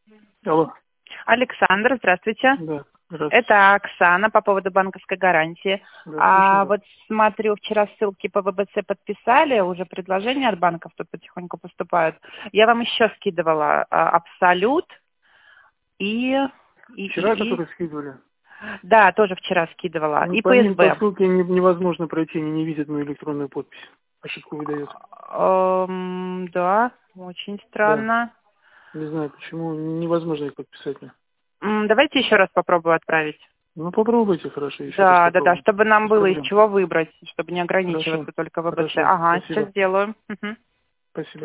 Алло. Александр, здравствуйте. Да, здравствуйте. Это Оксана по поводу банковской гарантии. Да. Вот смотрю, вчера ссылки по ВБЦ подписали, уже предложения от банков тут потихоньку поступают. Я вам еще скидывала Абсолют и... Вчера, которые скидывали? Да, тоже вчера скидывала. Ну, И по ним по ПСБ. ссылке невозможно пройти, они не видят мою электронную подпись. Ошибку выдает. Да, очень Да. странно. Не знаю, почему невозможно их подписать. Давайте еще раз попробую отправить. Ну, попробуйте, хорошо, еще раз Да, попробуйте. чтобы нам Без было из проблем. чего выбрать, чтобы не Хорошо, ограничиваться только ВБЦ. хорошо, Ага, сейчас спасибо. сделаю. Мгм. Спасибо.